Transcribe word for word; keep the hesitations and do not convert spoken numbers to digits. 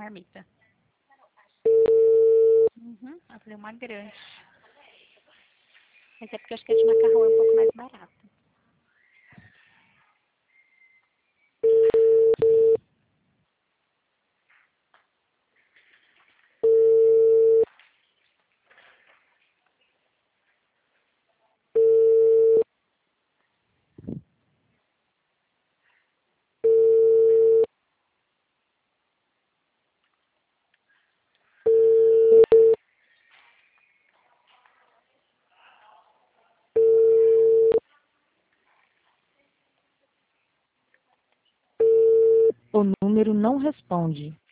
marmita. Uhum, abri uma grande. Mas é porque eu acho que a de macarrão é um pouco mais barata. O número não responde.